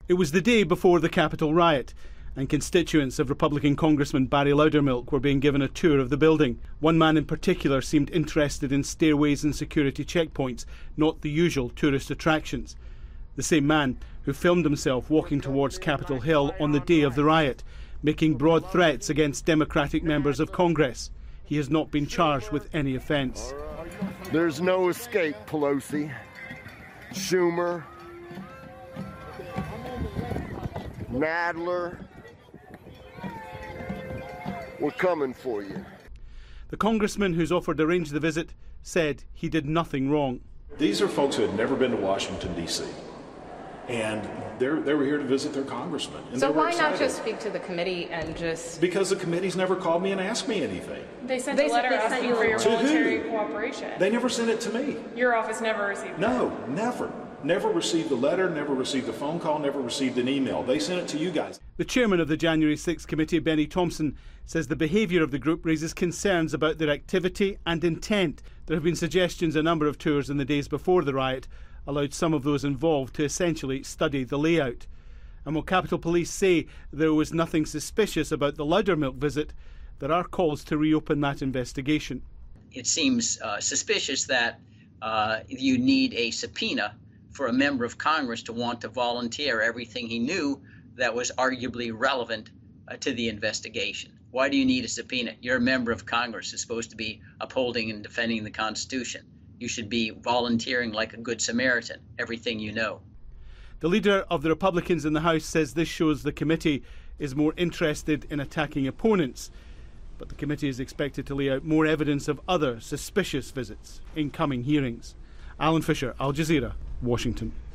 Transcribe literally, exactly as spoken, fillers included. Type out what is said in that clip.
It was the day before the Capitol riot, and constituents of Republican Congressman Barry Loudermilk were being given a tour of the building. One man in particular seemed interested in stairways and security checkpoints, not the usual tourist attractions. The same man who filmed himself walking towards Capitol Hill on the day of the riot, making broad threats against Democratic members of Congress. He has not been charged with any offence. There's no escape, Pelosi, Schumer, Nadler. We're coming for you. The congressman who's offered to arrange the visit said he did nothing wrong. These are folks who had never been to Washington, D C, and they're, they were here to visit their congressman. And so why excited. not just speak to the committee and just... Because the committee's never called me and asked me anything. They sent they a letter sent asking for your to voluntary who? cooperation. They never sent it to me. Your office never received it? No, never. Never received a letter, never received a phone call, never received an email. They sent it to you guys. The chairman of the January sixth committee, Benny Thompson, says the behaviour of the group raises concerns about their activity and intent. There have been suggestions a number of tours in the days before the riot allowed some of those involved to essentially study the layout. And while Capitol Police say there was nothing suspicious about the Loudermilk visit, there are calls to reopen that investigation. It seems uh, suspicious that uh, you need a subpoena for a member of Congress to want to volunteer everything he knew that was arguably relevant uh, to the investigation. Why do you need a subpoena? You're a member of Congress. It's supposed to be upholding and defending the Constitution. You should be volunteering like a good Samaritan, everything you know. The leader of the Republicans in the House says this shows the committee is more interested in attacking opponents. But the committee is expected to lay out more evidence of other suspicious visits in coming hearings. Alan Fisher, Al Jazeera, Washington.